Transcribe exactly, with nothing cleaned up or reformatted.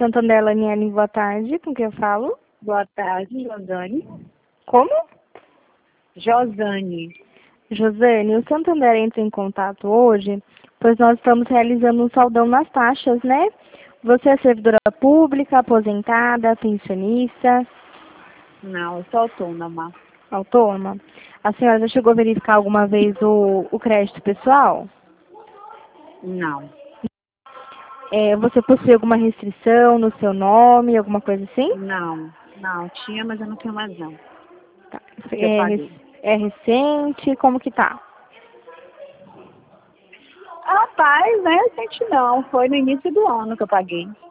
Santander, Laniane, boa tarde. Com quem eu falo? Boa tarde, Josane. Como? Josane. Josane, o Santander entra em contato hoje, pois nós estamos realizando um saldão nas taxas, né? Você é servidora pública, aposentada, pensionista? Não, eu sou autônoma. Autônoma? A senhora já chegou a verificar alguma vez o, o crédito pessoal? Não. É, você possui alguma restrição no seu nome, alguma coisa assim? Não. Não, tinha, mas eu não tenho mais não. Tá. Porque eu É, paguei. rec- é recente? Como que tá? Rapaz, não é recente não. Foi no início do ano que eu paguei.